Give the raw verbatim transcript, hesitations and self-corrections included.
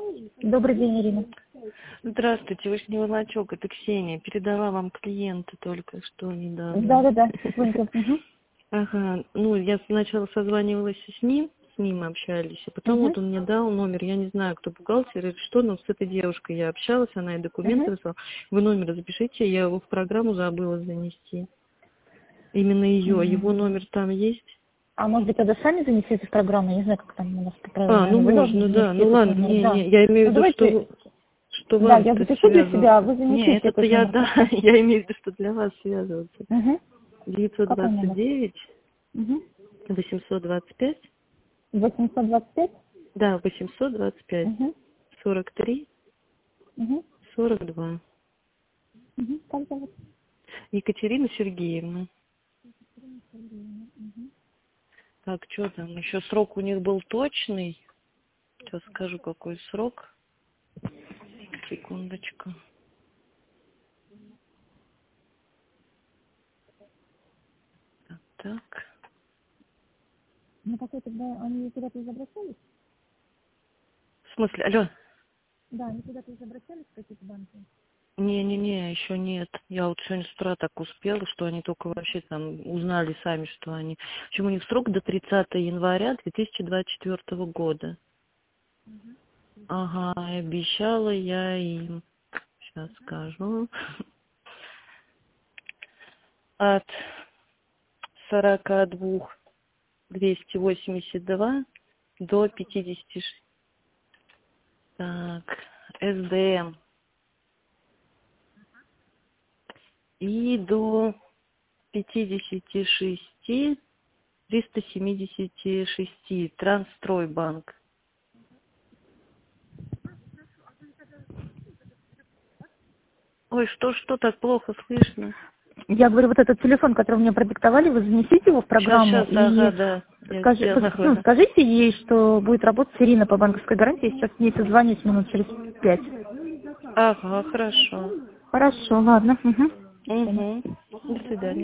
Добрый день, Ирина. Здравствуйте, Вышний Волочок, это Ксения. Передала вам клиента только что недавно. Да-да-да, понял. Угу. Ага, ну я сначала созванивалась с ним, с ним общались, а потом Угу. вот он мне дал номер, я не знаю, кто бухгалтер или что, но с этой девушкой я общалась, она и документы Угу. выслала. Вы номер запишите, я его в программу забыла занести. Именно ее, его номер там есть? А может быть, тогда сами занесете в программу? Я не знаю, как там у нас по правилам. А, ну Наверное, вы должны можно, да, занести ну этот ладно, номер. не, Да. не, я имею Ну в виду, давайте, что, что да, вам я это запишу для себя, а связываться. вы Не, занесите это-то этот я, номер, да, хорошо? я имею в виду, что для вас связываться. Угу. девятьсот Какой двадцать номер? девять Угу. восемьсот двадцать пять, восемьсот двадцать пять? да, восемьсот двадцать пять, Угу. сорок три, Угу. сорок два. Угу. Как зовут? Екатерина Сергеевна. Угу. Так, что там, еще срок у них был точный. Сейчас скажу, какой срок. Секундочку. Так, так. Ну какой тогда, они куда-то уже обращались? В смысле, алло? Да, они куда-то уже обращались в какие-то банки? Не-не-не, еще нет. Я вот сегодня с утра так успела, что они только вообще там узнали сами, что они... В общем, у них срок до тридцатого января две тысячи двадцать четвёртого года. Ага, и обещала я им, сейчас скажу, от сорока двух двести восемьдесят два до пятидесяти шести. Так, эс дэ эм. И до пятидесяти шести триста семьдесят шесть. Трансстройбанк. Ой, что, что так плохо слышно? Я говорю, вот этот телефон, который мне продиктовали, вы занесите его в Сейчас, программу сейчас, ага, и да. Я скажи, сделала, ну, да. скажите ей, что будет работать Ирина по банковской гарантии. Я сейчас с ней созвонюсь минут через пять. Ага, хорошо. Хорошо, ладно. Угу. Угу. До свидания.